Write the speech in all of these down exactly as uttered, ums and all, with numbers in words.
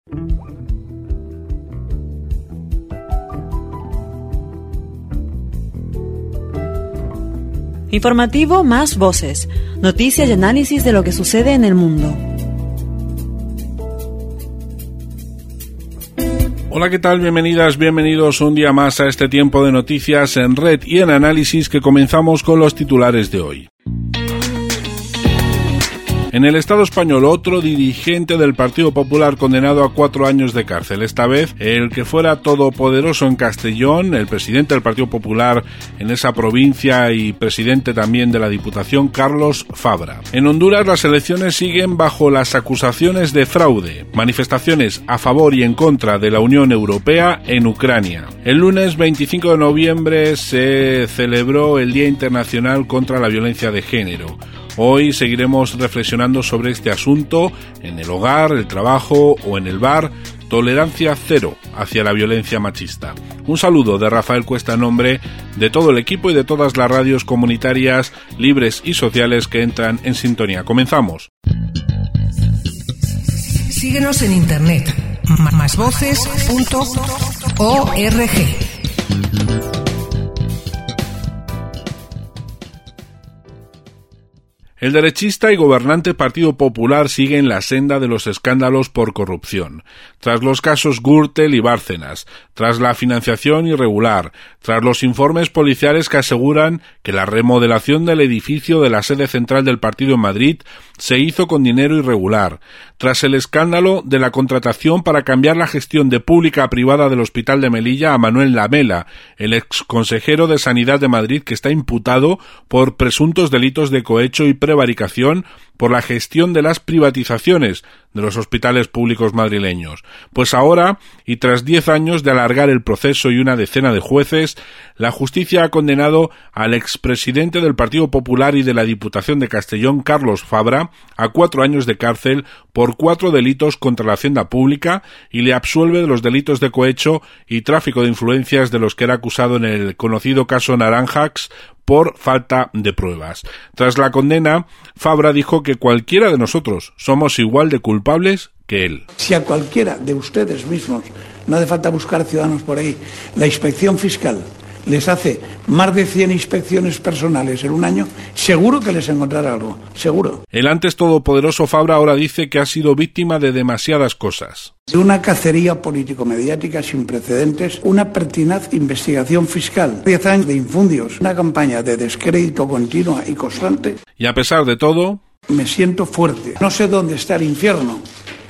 Informativo Más Voces, noticias y análisis de lo que sucede en el mundo. Hola, ¿qué tal? Bienvenidas, bienvenidos un día más a este tiempo de noticias en red y en análisis que comenzamos con los titulares de hoy. En el Estado español, otro dirigente del Partido Popular condenado a cuatro años de cárcel. Esta vez, el que fuera todopoderoso en Castellón, el presidente del Partido Popular en esa provincia y presidente también de la Diputación, Carlos Fabra. En Honduras, las elecciones siguen bajo las acusaciones de fraude. Manifestaciones a favor y en contra de la Unión Europea en Ucrania. El lunes veinticinco de noviembre se celebró el Día Internacional contra la Violencia de Género. Hoy seguiremos reflexionando sobre este asunto en el hogar, el trabajo o en el bar. Tolerancia cero hacia la violencia machista. Un saludo de Rafael Cuesta en nombre de todo el equipo y de todas las radios comunitarias, libres y sociales que entran en sintonía. Comenzamos. Síguenos en internet, más voces punto org. El derechista y gobernante Partido Popular sigue en la senda de los escándalos por corrupción. Tras los casos Gürtel y Bárcenas, tras la financiación irregular, tras los informes policiales que aseguran que la remodelación del edificio de la sede central del partido en Madrid se hizo con dinero irregular, tras el escándalo de la contratación para cambiar la gestión de pública a privada del Hospital de Melilla a Manuel Lamela, el exconsejero de Sanidad de Madrid que está imputado por presuntos delitos de cohecho y prevaricación por la gestión de las privatizaciones de los hospitales públicos madrileños. Pues ahora, y tras diez años de alargar el proceso y una decena de jueces, la justicia ha condenado al expresidente del Partido Popular y de la Diputación de Castellón, Carlos Fabra, a cuatro años de cárcel por cuatro delitos contra la hacienda pública y le absuelve de los delitos de cohecho y tráfico de influencias de los que era acusado en el conocido caso Naranjax por falta de pruebas. Tras la condena, Fabra dijo que cualquiera de nosotros somos igual de culpables que él. Si a cualquiera de ustedes mismos, no hace falta buscar ciudadanos por ahí, la inspección fiscal les hace más de cien inspecciones personales en un año, seguro que les encontrará algo, seguro. El antes todopoderoso Fabra ahora dice que ha sido víctima de demasiadas cosas. De una cacería político-mediática sin precedentes, una pertinaz investigación fiscal, diez años de infundios, una campaña de descrédito continua y constante. Y a pesar de todo, me siento fuerte. No sé dónde está el infierno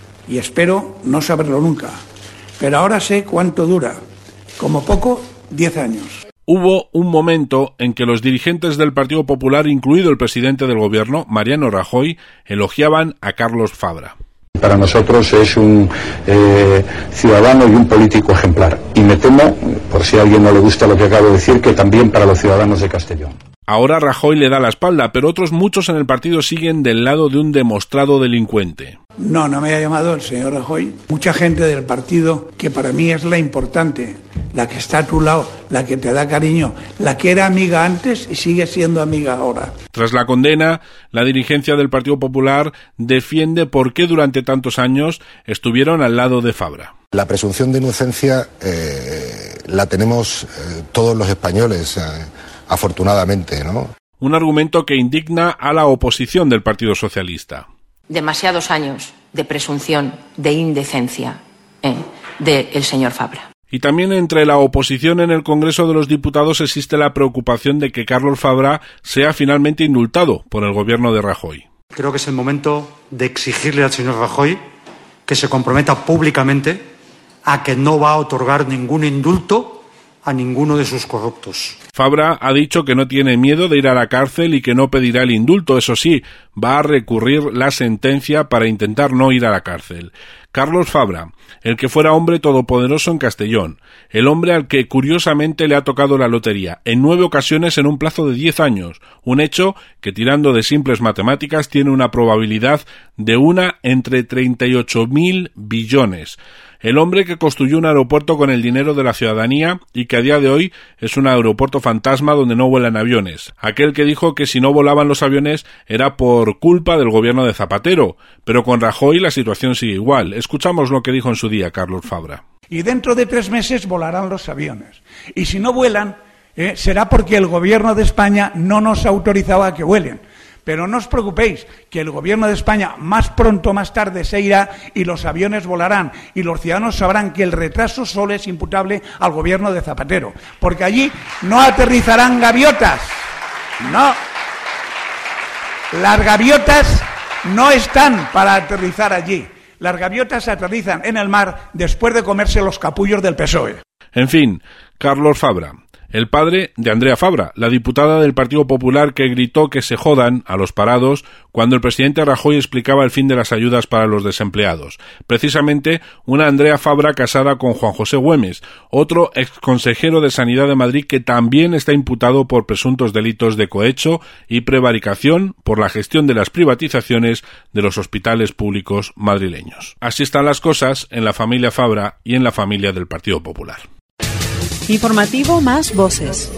y espero no saberlo nunca, pero ahora sé cuánto dura, como poco, diez años. Hubo un momento en que los dirigentes del Partido Popular, incluido el presidente del gobierno, Mariano Rajoy, elogiaban a Carlos Fabra. Para nosotros es un eh, ciudadano y un político ejemplar. Y me temo, por si a alguien no le gusta lo que acabo de decir, que también para los ciudadanos de Castellón. Ahora Rajoy le da la espalda, pero otros muchos en el partido siguen del lado de un demostrado delincuente. No, no me ha llamado el señor Rajoy. Mucha gente del partido, que para mí es la importante, la que está a tu lado, la que te da cariño, la que era amiga antes y sigue siendo amiga ahora. Tras la condena, la dirigencia del Partido Popular defiende por qué durante tantos años estuvieron al lado de Fabra. La presunción de inocencia eh, la tenemos eh, todos los españoles, eh, afortunadamente, ¿no? Un argumento que indigna a la oposición del Partido Socialista. Demasiados años de presunción de indecencia eh, del señor Fabra. Y también entre la oposición en el Congreso de los Diputados existe la preocupación de que Carlos Fabra sea finalmente indultado por el gobierno de Rajoy. Creo que es el momento de exigirle al señor Rajoy que se comprometa públicamente a que no va a otorgar ningún indulto a ninguno de sus corruptos. Fabra ha dicho que no tiene miedo de ir a la cárcel y que no pedirá el indulto. Eso sí, va a recurrir la sentencia para intentar no ir a la cárcel. Carlos Fabra, el que fuera hombre todopoderoso en Castellón, el hombre al que curiosamente le ha tocado la lotería en nueve ocasiones en un plazo de diez años, un hecho que tirando de simples matemáticas tiene una probabilidad de una entre treinta y ocho mil billones. el hombre que construyó un aeropuerto con el dinero de la ciudadanía y que a día de hoy es un aeropuerto fantasma donde no vuelan aviones, aquel que dijo que si no volaban los aviones era por culpa del gobierno de Zapatero, pero con Rajoy la situación sigue igual. Escuchamos lo que dijo en su día Carlos Fabra. Y dentro de tres meses volarán los aviones. Y si no vuelan, eh, será porque el gobierno de España no nos autorizaba a que vuelen. Pero no os preocupéis, que el gobierno de España más pronto o más tarde se irá y los aviones volarán. Y los ciudadanos sabrán que el retraso solo es imputable al gobierno de Zapatero. Porque allí no aterrizarán gaviotas. No. Las gaviotas no están para aterrizar allí. Las gaviotas aterrizan en el mar después de comerse los capullos del P S O E. En fin, Carlos Fabra, el padre de Andrea Fabra, la diputada del Partido Popular que gritó que se jodan a los parados cuando el presidente Rajoy explicaba el fin de las ayudas para los desempleados. Precisamente una Andrea Fabra casada con Juan José Güemes, otro exconsejero de Sanidad de Madrid que también está imputado por presuntos delitos de cohecho y prevaricación por la gestión de las privatizaciones de los hospitales públicos madrileños. Así están las cosas en la familia Fabra y en la familia del Partido Popular. Informativo Más Voces.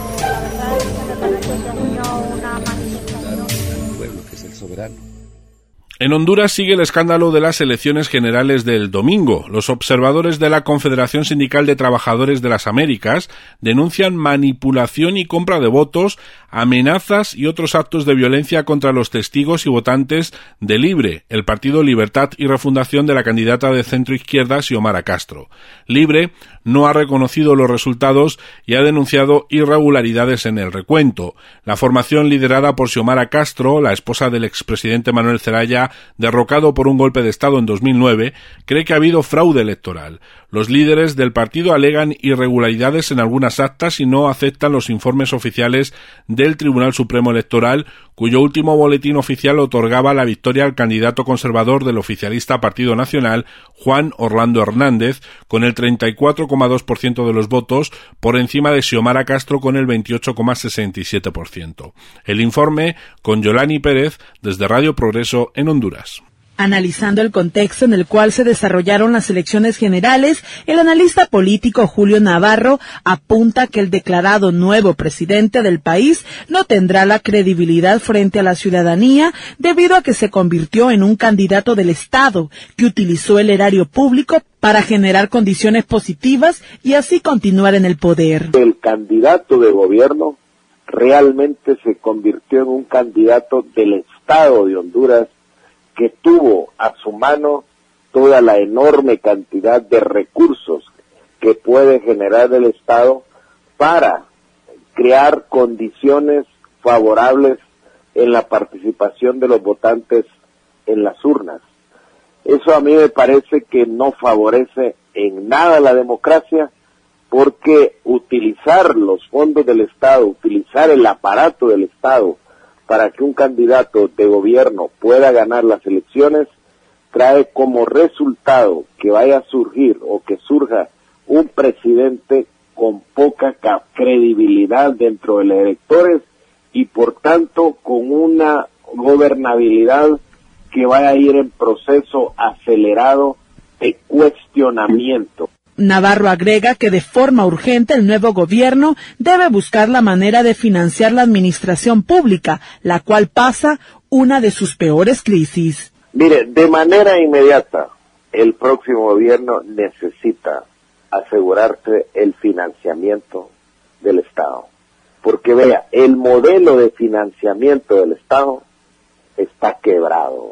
En Honduras sigue el escándalo de las elecciones generales del domingo. Los observadores de la Confederación Sindical de Trabajadores de las Américas denuncian manipulación y compra de votos, amenazas y otros actos de violencia contra los testigos y votantes de Libre, el partido Libertad y Refundación de la candidata de centro-izquierda Xiomara Castro. Libre no ha reconocido los resultados y ha denunciado irregularidades en el recuento. La formación liderada por Xiomara Castro, la esposa del expresidente Manuel Zelaya, derrocado por un golpe de Estado en dos mil nueve, cree que ha habido fraude electoral. Los líderes del partido alegan irregularidades en algunas actas y no aceptan los informes oficiales del Tribunal Supremo Electoral, cuyo último boletín oficial otorgaba la victoria al candidato conservador del oficialista Partido Nacional, Juan Orlando Hernández, con el treinta y cuatro coma dos por ciento de los votos, por encima de Xiomara Castro con el veintiocho coma sesenta y siete por ciento. El informe con Yolani Pérez desde Radio Progreso en Honduras. Analizando el contexto en el cual se desarrollaron las elecciones generales, el analista político Julio Navarro apunta que el declarado nuevo presidente del país no tendrá la credibilidad frente a la ciudadanía debido a que se convirtió en un candidato del Estado que utilizó el erario público para generar condiciones positivas y así continuar en el poder. El candidato de gobierno realmente se convirtió en un candidato del Estado de Honduras que tuvo a su mano toda la enorme cantidad de recursos que puede generar el Estado para crear condiciones favorables en la participación de los votantes en las urnas. Eso a mí me parece que no favorece en nada la democracia, porque utilizar los fondos del Estado, utilizar el aparato del Estado para que un candidato de gobierno pueda ganar las elecciones, trae como resultado que vaya a surgir o que surja un presidente con poca credibilidad dentro de los electores y por tanto con una gobernabilidad que vaya a ir en proceso acelerado de cuestionamiento. Navarro agrega que de forma urgente el nuevo gobierno debe buscar la manera de financiar la administración pública, la cual pasa una de sus peores crisis. Mire, de manera inmediata, el próximo gobierno necesita asegurarse el financiamiento del Estado. Porque vea, el modelo de financiamiento del Estado está quebrado.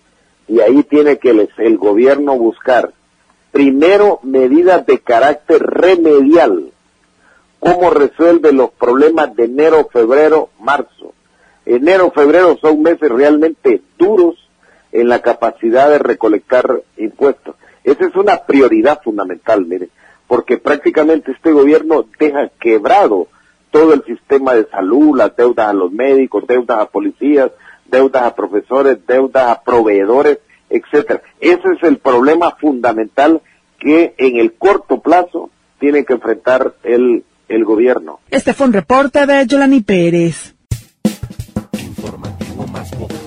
Y ahí tiene que el, el gobierno buscar primero, medidas de carácter remedial. ¿Cómo resuelve los problemas de enero, febrero, marzo? Enero, febrero son meses realmente duros en la capacidad de recolectar impuestos. Esa es una prioridad fundamental, mire, porque prácticamente este gobierno deja quebrado todo el sistema de salud, las deudas a los médicos, deudas a policías, deudas a profesores, deudas a proveedores, etcétera. Ese es el problema fundamental que en el corto plazo tiene que enfrentar el, el gobierno. Este fue un reporte de Yolani Pérez. Informativo Más Voces.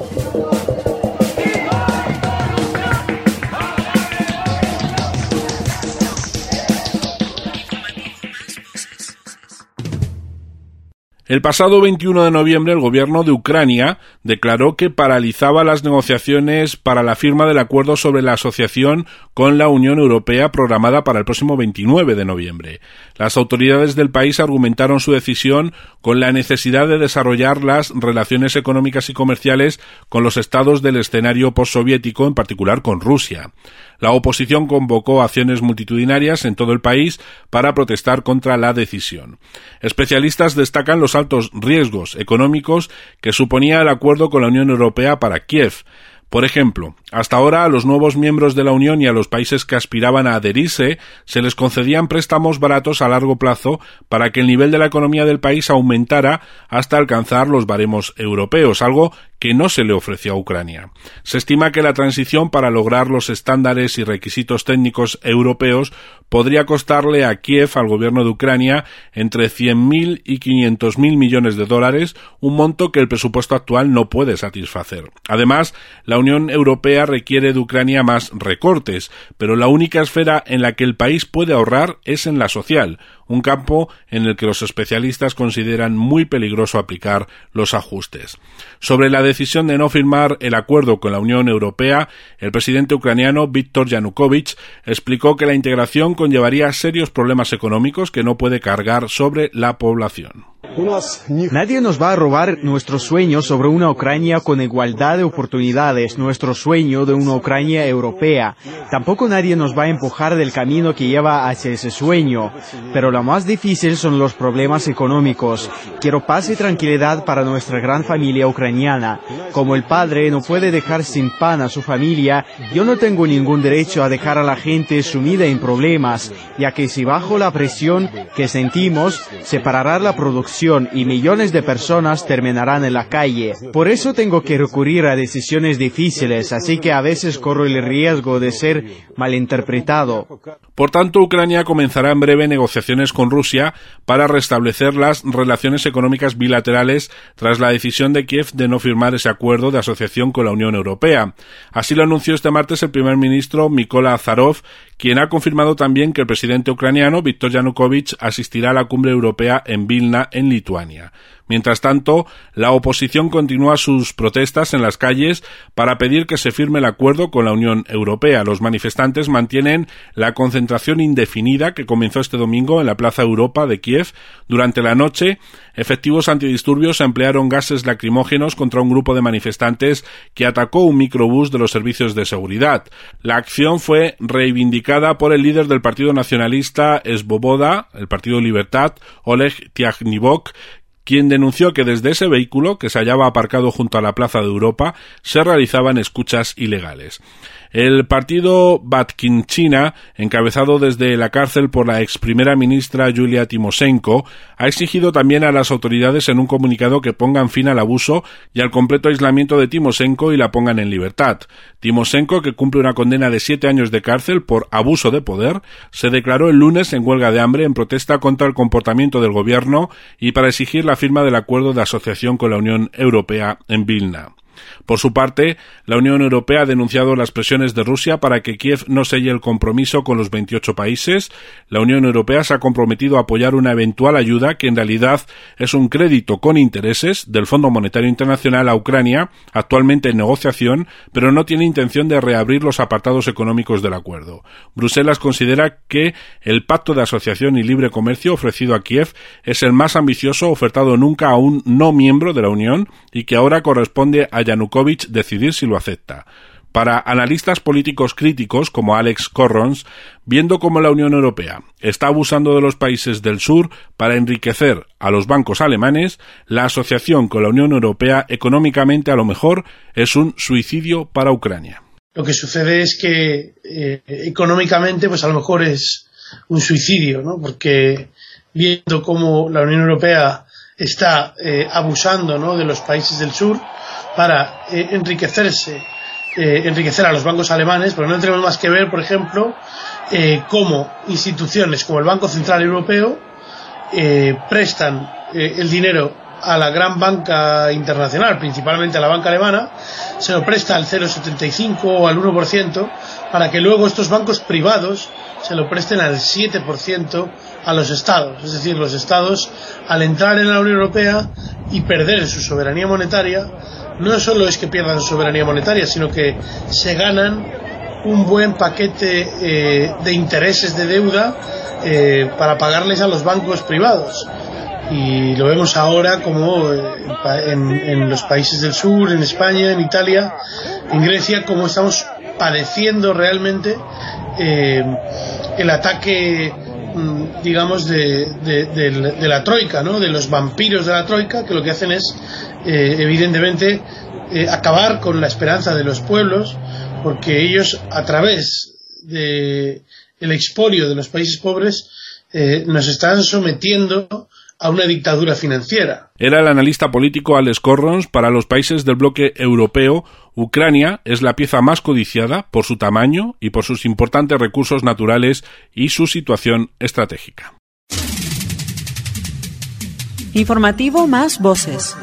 El pasado veintiuno de noviembre, el gobierno de Ucrania declaró que paralizaba las negociaciones para la firma del acuerdo sobre la asociación con la Unión Europea programada para el próximo veintinueve de noviembre. Las autoridades del país argumentaron su decisión con la necesidad de desarrollar las relaciones económicas y comerciales con los estados del escenario postsoviético, en particular con Rusia. La oposición convocó acciones multitudinarias en todo el país para protestar contra la decisión. Especialistas destacan los altos riesgos económicos que suponía el acuerdo con la Unión Europea para Kiev. Por ejemplo, hasta ahora a los nuevos miembros de la Unión y a los países que aspiraban a adherirse se les concedían préstamos baratos a largo plazo para que el nivel de la economía del país aumentara hasta alcanzar los baremos europeos, algo que no se le ofreció a Ucrania. Se estima que la transición para lograr los estándares y requisitos técnicos europeos podría costarle a Kiev, al gobierno de Ucrania, entre cien mil y quinientos mil millones de dólares, un monto que el presupuesto actual no puede satisfacer. Además, la Unión Europea requiere de Ucrania más recortes, pero la única esfera en la que el país puede ahorrar es en la social, un campo en el que los especialistas consideran muy peligroso aplicar los ajustes. Sobre la decisión de no firmar el acuerdo con la Unión Europea, el presidente ucraniano Víktor Yanukovych explicó que la integración conllevaría serios problemas económicos que no puede cargar sobre la población. Nadie nos va a robar nuestro sueño sobre una Ucrania con igualdad de oportunidades, nuestro sueño de una Ucrania europea. Tampoco nadie nos va a empujar del camino que lleva hacia ese sueño. Pero lo más difícil son los problemas económicos. Quiero paz y tranquilidad para nuestra gran familia ucraniana. Como el padre no puede dejar sin pan a su familia, yo no tengo ningún derecho a dejar a la gente sumida en problemas, ya que si bajo la presión que sentimos, se parará la producción y millones de personas terminarán en la calle. Por eso tengo que recurrir a decisiones difíciles, así que a veces corro el riesgo de ser malinterpretado. Por tanto, Ucrania comenzará en breve negociaciones con Rusia para restablecer las relaciones económicas bilaterales tras la decisión de Kiev de no firmar ese acuerdo de asociación con la Unión Europea. Así lo anunció este martes el primer ministro Mykola Azarov, quien ha confirmado también que el presidente ucraniano Víktor Yanukovych asistirá a la cumbre europea en Vilna, en Lituania. Mientras tanto, la oposición continúa sus protestas en las calles para pedir que se firme el acuerdo con la Unión Europea. Los manifestantes mantienen la concentración indefinida que comenzó este domingo en la Plaza Europa de Kiev. Durante la noche, efectivos antidisturbios emplearon gases lacrimógenos contra un grupo de manifestantes que atacó un microbús de los servicios de seguridad. La acción fue reivindicada por el líder del Partido Nacionalista Svoboda, el Partido Libertad, Oleg Tiagnivok, quien denunció que desde ese vehículo, que se hallaba aparcado junto a la Plaza de Europa, se realizaban escuchas ilegales. El partido Batkinchina, encabezado desde la cárcel por la ex primera ministra Yulia Tymoshenko, ha exigido también a las autoridades en un comunicado que pongan fin al abuso y al completo aislamiento de Tymoshenko y la pongan en libertad. Tymoshenko, que cumple una condena de siete años de cárcel por abuso de poder, se declaró el lunes en huelga de hambre en protesta contra el comportamiento del gobierno y para exigir la firma del acuerdo de asociación con la Unión Europea en Vilna. Por su parte, la Unión Europea ha denunciado las presiones de Rusia para que Kiev no selle el compromiso con los veintiocho países. La Unión Europea se ha comprometido a apoyar una eventual ayuda que en realidad es un crédito con intereses del Fondo Monetario Internacional a Ucrania, actualmente en negociación, pero no tiene intención de reabrir los apartados económicos del acuerdo. Bruselas considera que el Pacto de Asociación y Libre Comercio ofrecido a Kiev es el más ambicioso ofertado nunca a un no miembro de la Unión y que ahora corresponde a Yanukovych decidir si lo acepta. Para analistas políticos críticos como Alex Corrons, viendo cómo la Unión Europea está abusando de los países del sur para enriquecer a los bancos alemanes, la asociación con la Unión Europea económicamente a lo mejor es un suicidio para Ucrania. Lo que sucede es que eh, económicamente pues a lo mejor es un suicidio, ¿no? Porque viendo cómo la Unión Europea está eh, abusando, ¿no?, de los países del sur para eh, enriquecerse, eh, enriquecer a los bancos alemanes, pero no tenemos más que ver, por ejemplo, eh, cómo instituciones como el Banco Central Europeo eh, prestan eh, el dinero a la gran banca internacional, principalmente a la banca alemana, se lo presta al cero coma setenta y cinco o al uno por ciento, para que luego estos bancos privados se lo presten al siete por ciento a los estados. Es decir, los estados, al entrar en la Unión Europea y perder su soberanía monetaria, no solo es que pierdan su soberanía monetaria, sino que se ganan un buen paquete eh, de intereses de deuda eh, para pagarles a los bancos privados. Y lo vemos ahora como en, en los países del sur, en España, en Italia, en Grecia, como estamos padeciendo realmente eh, el ataque, digamos, de, de, de, de la troika, ¿no? De los vampiros de la troika, que lo que hacen es, eh, evidentemente, eh, acabar con la esperanza de los pueblos, porque ellos, a través de el expolio de los países pobres, eh, nos están sometiendo a una dictadura financiera. Era el analista político Alex Corrons. Para los países del bloque europeo, Ucrania es la pieza más codiciada por su tamaño y por sus importantes recursos naturales y su situación estratégica. Informativo Más Voces.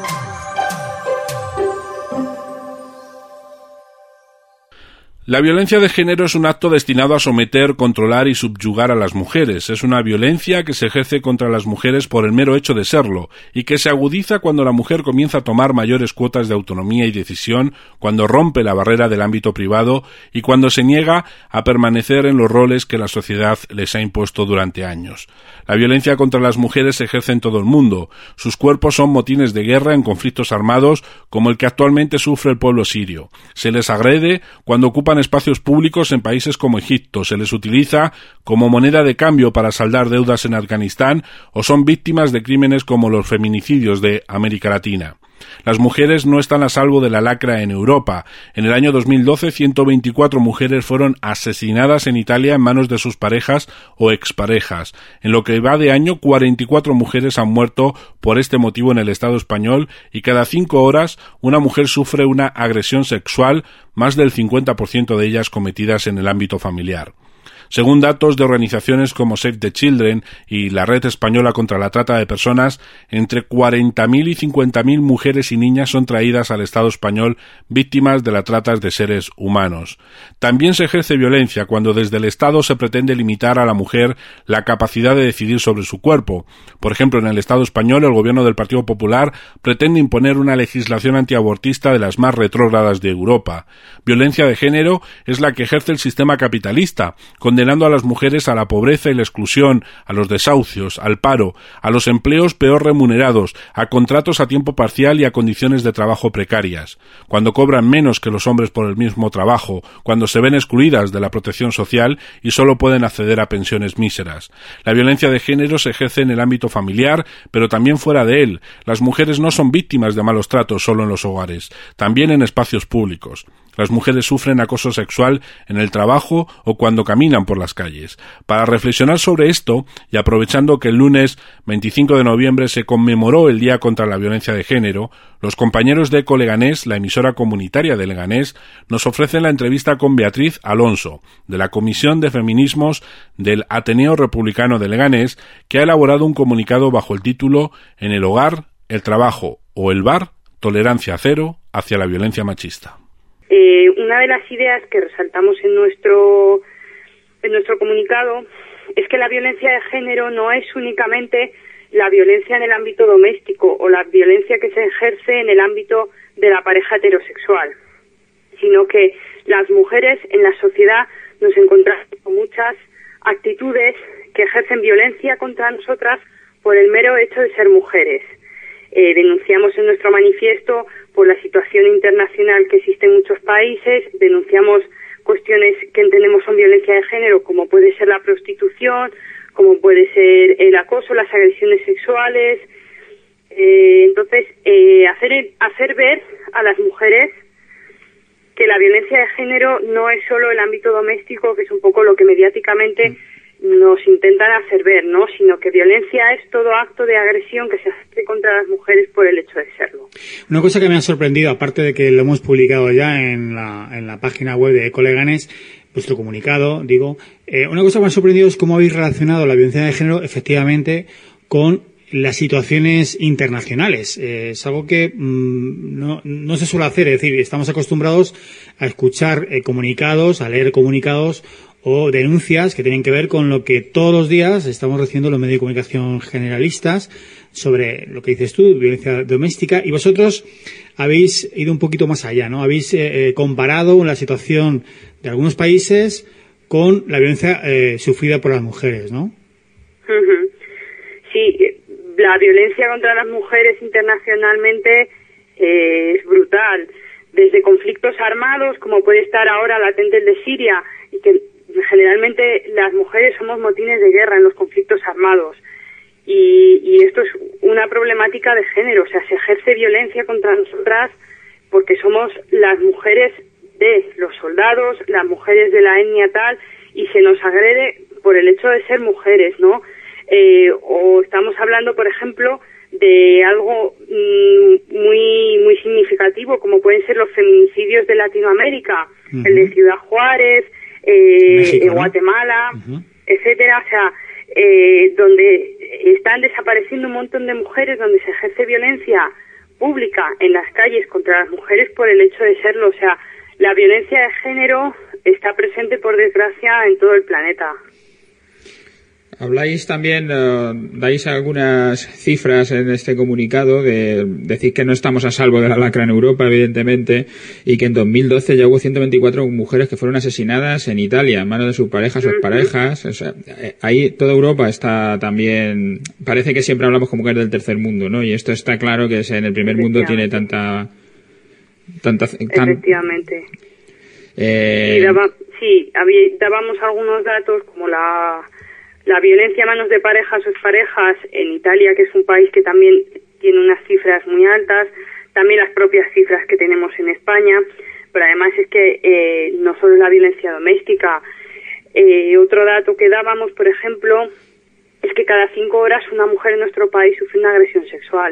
La violencia de género es un acto destinado a someter, controlar y subyugar a las mujeres. Es una violencia que se ejerce contra las mujeres por el mero hecho de serlo y que se agudiza cuando la mujer comienza a tomar mayores cuotas de autonomía y decisión, cuando rompe la barrera del ámbito privado y cuando se niega a permanecer en los roles que la sociedad les ha impuesto durante años. La violencia contra las mujeres se ejerce en todo el mundo. Sus cuerpos son motines de guerra en conflictos armados como el que actualmente sufre el pueblo sirio. Se les agrede cuando ocupan espacios públicos en países como Egipto, se les utiliza como moneda de cambio para saldar deudas en Afganistán o son víctimas de crímenes como los feminicidios de América Latina. Las mujeres no están a salvo de la lacra en Europa. En el año dos mil doce, ciento veinticuatro mujeres fueron asesinadas en Italia en manos de sus parejas o exparejas. En lo que va de año, cuarenta y cuatro mujeres han muerto por este motivo en el Estado español y cada cinco horas una mujer sufre una agresión sexual, más del cincuenta por ciento de ellas cometidas en el ámbito familiar. Según datos de organizaciones como Save the Children y la Red Española contra la Trata de Personas, entre cuarenta mil y cincuenta mil mujeres y niñas son traídas al Estado español víctimas de la trata de seres humanos. También se ejerce violencia cuando desde el Estado se pretende limitar a la mujer la capacidad de decidir sobre su cuerpo. Por ejemplo, en el Estado español, el gobierno del Partido Popular pretende imponer una legislación antiabortista de las más retrógradas de Europa. Violencia de género es la que ejerce el sistema capitalista, con condenando a las mujeres a la pobreza y la exclusión, a los desahucios, al paro, a los empleos peor remunerados, a contratos a tiempo parcial y a condiciones de trabajo precarias. Cuando cobran menos que los hombres por el mismo trabajo, cuando se ven excluidas de la protección social y solo pueden acceder a pensiones míseras. La violencia de género se ejerce en el ámbito familiar, pero también fuera de él. Las mujeres no son víctimas de malos tratos solo en los hogares, también en espacios públicos. Las mujeres sufren acoso sexual en el trabajo o cuando caminan por las calles. Para reflexionar sobre esto, y aprovechando que el lunes veinticinco de noviembre se conmemoró el Día contra la Violencia de Género, los compañeros de Eco Leganés, la emisora comunitaria de Leganés, nos ofrecen la entrevista con Beatriz Alonso, de la Comisión de Feminismos del Ateneo Republicano de Leganés, que ha elaborado un comunicado bajo el título «En el hogar, el trabajo o el bar, tolerancia cero hacia la violencia machista». Eh, una de las ideas que resaltamos en nuestro en nuestro comunicado es que la violencia de género no es únicamente la violencia en el ámbito doméstico o la violencia que se ejerce en el ámbito de la pareja heterosexual, sino que las mujeres en la sociedad nos encontramos con muchas actitudes que ejercen violencia contra nosotras por el mero hecho de ser mujeres. Eh, denunciamos en nuestro manifiesto por la situación internacional que existe en muchos países, denunciamos cuestiones que entendemos son violencia de género, como puede ser la prostitución, como puede ser el acoso, las agresiones sexuales. Eh, entonces, eh, hacer, hacer ver a las mujeres que la violencia de género no es solo el ámbito doméstico, que es un poco lo que mediáticamente nos intentan hacer ver, ¿no? Sino que violencia es todo acto de agresión que se hace contra las mujeres por el hecho de serlo. Una cosa que me ha sorprendido, aparte de que lo hemos publicado ya en la, en la página web de Eco Leganés, vuestro comunicado, digo, eh, una cosa que me ha sorprendido es cómo habéis relacionado la violencia de género efectivamente con las situaciones internacionales. Eh, es algo que mmm, no, no se suele hacer, es decir, estamos acostumbrados a escuchar eh, comunicados, a leer comunicados o denuncias que tienen que ver con lo que todos los días estamos recibiendo los medios de comunicación generalistas sobre lo que dices tú, violencia doméstica, y vosotros habéis ido un poquito más allá, ¿no? Habéis eh, comparado la situación de algunos países con la violencia eh, sufrida por las mujeres, ¿no? Uh-huh. Sí, la violencia contra las mujeres internacionalmente eh, es brutal. Desde conflictos armados, como puede estar ahora latente el de Siria, y que generalmente las mujeres somos motines de guerra en los conflictos armados. Y, y esto es una problemática de género, o sea, se ejerce violencia contra nosotras porque somos las mujeres de los soldados, las mujeres de la etnia tal, y se nos agrede por el hecho de ser mujeres, ¿no? Eh, o estamos hablando, por ejemplo, de algo mmm, muy muy significativo, como pueden ser los feminicidios de Latinoamérica, uh-huh. el de Ciudad Juárez, eh, México, ¿no? Guatemala, uh-huh. etcétera, o sea, eh, donde están desapareciendo un montón de mujeres, donde se ejerce violencia pública en las calles contra las mujeres por el hecho de serlo, o sea, la violencia de género está presente, por desgracia, en todo el planeta. Habláis también, uh, dais algunas cifras en este comunicado de decir que no estamos a salvo de la lacra en Europa, evidentemente, y que en dos mil doce ya hubo ciento veinticuatro mujeres que fueron asesinadas en Italia, en manos de sus parejas o exparejas. O sea, ahí toda Europa está también, parece que siempre hablamos como que es del tercer mundo, ¿no? Y esto está claro que es en el primer mundo tiene tanta, tanta, tan, efectivamente. Eh, y daba, sí, había, dábamos algunos datos como la La violencia a manos de parejas o exparejas en Italia, que es un país que también tiene unas cifras muy altas, también las propias cifras que tenemos en España, pero además es que eh, no solo la violencia doméstica. Eh, otro dato que dábamos, por ejemplo, es que cada cinco horas una mujer en nuestro país sufre una agresión sexual.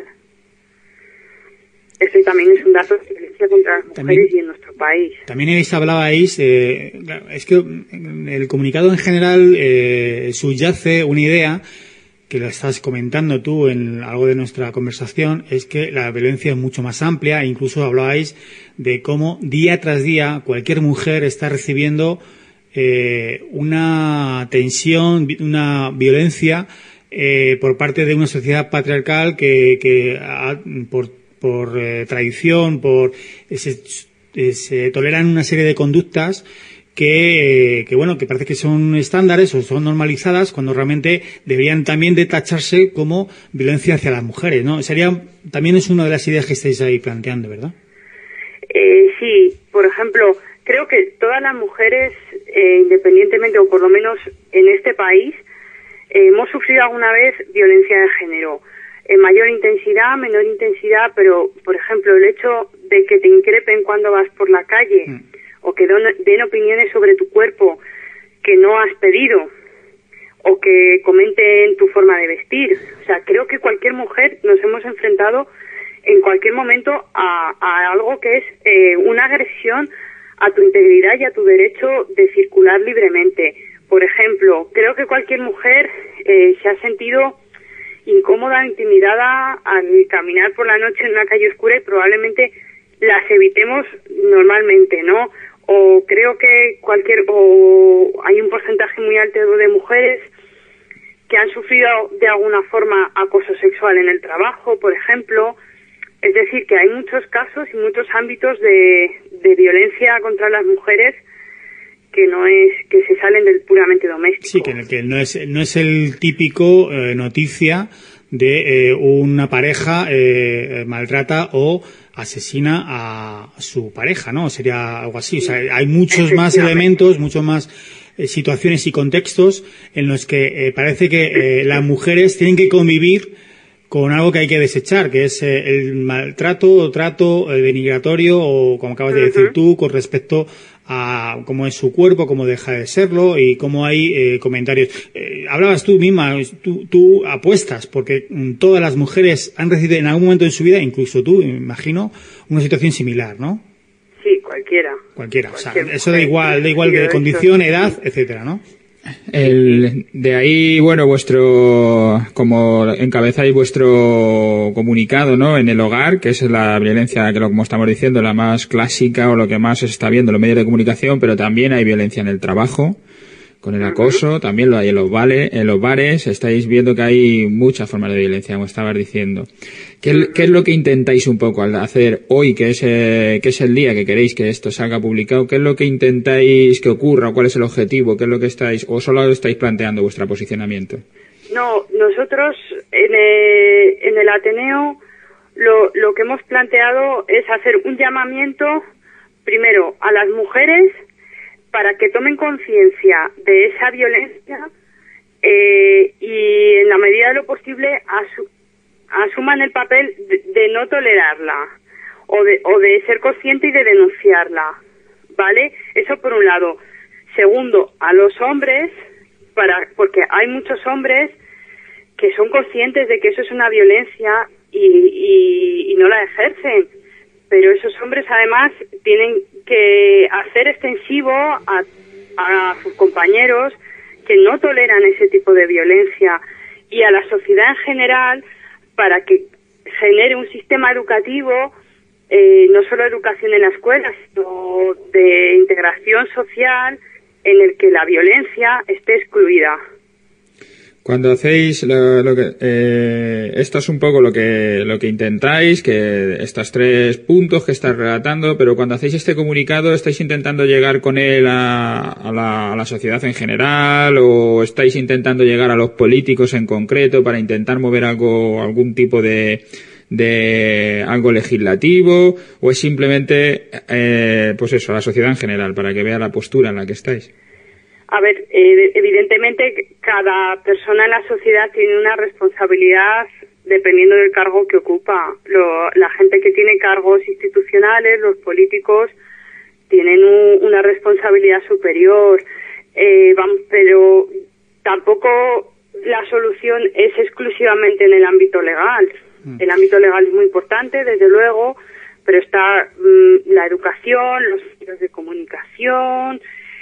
Este también es un dato de violencia contra las mujeres también, y en nuestro país. También habéis hablabais, eh, es que el comunicado en general eh, subyace una idea, que lo estás comentando tú en algo de nuestra conversación, es que la violencia es mucho más amplia, e incluso hablabais de cómo día tras día cualquier mujer está recibiendo eh, una tensión, una violencia eh, por parte de una sociedad patriarcal que, que ha, por por eh, tradición, por se, se toleran una serie de conductas que, que bueno, que parece que son estándares o son normalizadas cuando realmente deberían también de tacharse como violencia hacia las mujeres, ¿no? Sería, también es una de las ideas que estáis ahí planteando, ¿verdad? Eh, sí, por ejemplo, creo que todas las mujeres, eh, independientemente, o por lo menos en este país, eh, hemos sufrido alguna vez violencia de género. En mayor intensidad, menor intensidad, pero, por ejemplo, el hecho de que te increpen cuando vas por la calle mm. o que don, den opiniones sobre tu cuerpo que no has pedido o que comenten tu forma de vestir. O sea, creo que cualquier mujer nos hemos enfrentado en cualquier momento a, a algo que es eh, una agresión a tu integridad y a tu derecho de circular libremente. Por ejemplo, creo que cualquier mujer eh, se ha sentido incómoda, intimidada al caminar por la noche en una calle oscura y probablemente las evitemos normalmente, ¿no? O creo que cualquier, o hay un porcentaje muy alto de mujeres que han sufrido de alguna forma acoso sexual en el trabajo, por ejemplo. Es decir, que hay muchos casos y muchos ámbitos de, de violencia contra las mujeres que no es, que se salen del puramente doméstico. Sí, que, que no es no es el típico eh, noticia de eh, una pareja eh, maltrata o asesina a su pareja, ¿no? Sería algo así. O sea, hay muchos más elementos, muchos más eh, situaciones y contextos en los que eh, parece que eh, las mujeres tienen que convivir con algo que hay que desechar, que es eh, el maltrato o trato eh, denigratorio o, como acabas de decir uh-huh. tú, con respecto a cómo es su cuerpo, cómo deja de serlo y cómo hay eh, comentarios. Eh, hablabas tú misma, tú, tú apuestas porque todas las mujeres han recibido en algún momento de su vida, incluso tú, me imagino, una situación similar, ¿no? Sí, cualquiera. Cualquiera, o sea, eso da igual, da igual de condición, edad, etcétera, ¿no? El, de ahí, bueno, vuestro, como encabezáis vuestro comunicado, ¿no? En el hogar, que es la violencia, que lo como estamos diciendo, la más clásica o lo que más se está viendo en los medios de comunicación, pero también hay violencia en el trabajo. con el acoso, también lo hay en los, vale, en los bares, estáis viendo que hay muchas formas de violencia, como estabas diciendo. ¿Qué, qué es lo que intentáis un poco al hacer hoy, que es, eh, que es el día que queréis que esto salga publicado? ¿Qué es lo que intentáis que ocurra? ¿Cuál es el objetivo? ¿Qué es lo que estáis, o solo estáis planteando vuestro posicionamiento? No, nosotros en el, en el Ateneo lo, lo que hemos planteado es hacer un llamamiento, primero, a las mujeres para que tomen conciencia de esa violencia eh, y en la medida de lo posible asu asuman el papel de, de no tolerarla o de, o de ser consciente y de denunciarla, ¿vale? Eso por un lado. Segundo, a los hombres, para porque hay muchos hombres que son conscientes de que eso es una violencia y, y, y no la ejercen, pero esos hombres además tienen que hacer extensivo a, a sus compañeros que no toleran ese tipo de violencia y a la sociedad en general para que genere un sistema educativo, eh, no solo educación en la escuela, sino de integración social en el que la violencia esté excluida. Cuando hacéis lo, lo que, eh, esto es un poco lo que lo que intentáis, que estos tres puntos que estás relatando, pero cuando hacéis este comunicado, ¿estáis intentando llegar con él a, a, la, a la sociedad en general o estáis intentando llegar a los políticos en concreto para intentar mover algo, algún tipo de, de algo legislativo, o es simplemente, eh, pues eso, a la sociedad en general para que vea la postura en la que estáis? A ver, eh, evidentemente cada persona en la sociedad tiene una responsabilidad dependiendo del cargo que ocupa. Lo, la gente que tiene cargos institucionales, los políticos, tienen un, una responsabilidad superior. Eh, vamos, pero tampoco la solución es exclusivamente en el ámbito legal. El ámbito legal es muy importante, desde luego, pero está mmm, la educación, los medios de comunicación,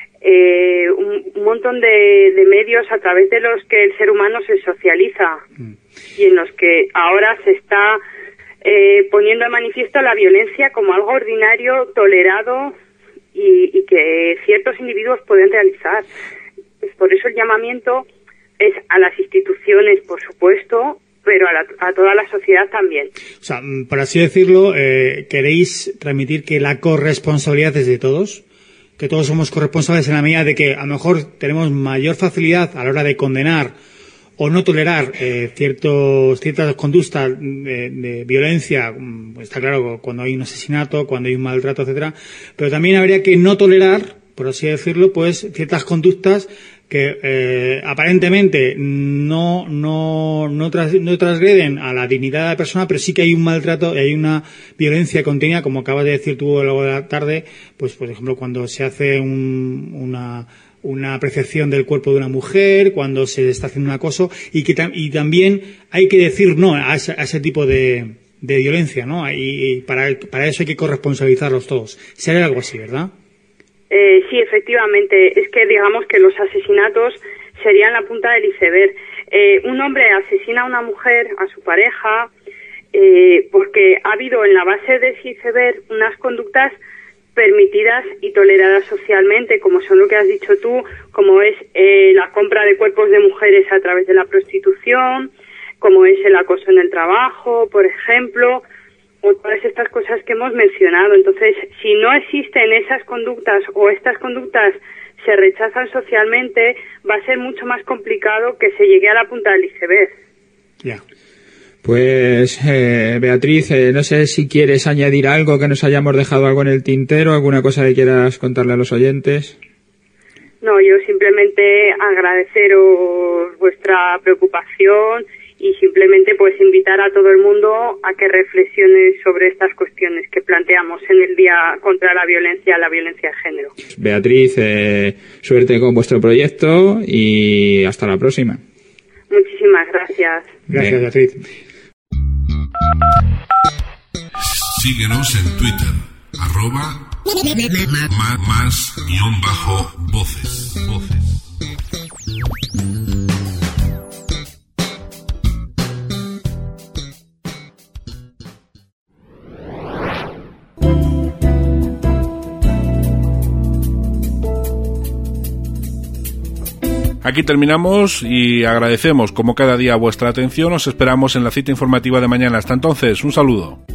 Eh, un, un montón de, de medios a través de los que el ser humano se socializa mm. y en los que ahora se está eh, poniendo de manifiesto la violencia como algo ordinario, tolerado y, y que ciertos individuos pueden realizar. Pues por eso el llamamiento es a las instituciones, por supuesto, pero a, la, a toda la sociedad también. O sea, por así decirlo, eh, ¿queréis transmitir que la corresponsabilidad es de todos? Que todos somos corresponsables en la medida de que a lo mejor tenemos mayor facilidad a la hora de condenar o no tolerar eh, ciertos, ciertas conductas de, de violencia, está claro, cuando hay un asesinato, cuando hay un maltrato, etcétera, pero también habría que no tolerar, por así decirlo, pues ciertas conductas que eh, aparentemente no no no, tras, no transgreden a la dignidad de la persona, pero sí que hay un maltrato y hay una violencia contenida, como acabas de decir tú a lo largo de la tarde, pues por ejemplo cuando se hace un, una una apreciación del cuerpo de una mujer, cuando se está haciendo un acoso, y que y también hay que decir no a ese, a ese tipo de, de violencia, ¿no? Y, y para para eso hay que corresponsabilizarlos todos. Sería algo así, ¿verdad? Eh, sí, efectivamente. Es que digamos que los asesinatos serían la punta del iceberg. Eh, un hombre asesina a una mujer, a su pareja, eh, porque ha habido en la base de ese iceberg unas conductas permitidas y toleradas socialmente, como son lo que has dicho tú, como es eh, la compra de cuerpos de mujeres a través de la prostitución, como es el acoso en el trabajo, por ejemplo, o todas estas cosas que hemos mencionado. Entonces, si no existen esas conductas o estas conductas se rechazan socialmente, va a ser mucho más complicado que se llegue a la punta del iceberg. Ya. Pues, eh, Beatriz, eh, no sé si quieres añadir algo, que nos hayamos dejado algo en el tintero, alguna cosa que quieras contarle a los oyentes. No, yo simplemente agradeceros vuestra preocupación y simplemente pues invitar a todo el mundo a que reflexione sobre estas cuestiones que planteamos en el Día contra la Violencia, la Violencia de Género. Beatriz, eh, suerte con vuestro proyecto y hasta la próxima. Muchísimas gracias. Gracias, Beatriz. Síguenos en Twitter, arroba más, más guión bajo voces. voces. Aquí terminamos y agradecemos como cada día vuestra atención. Os esperamos en la cita informativa de mañana. Hasta entonces, un saludo.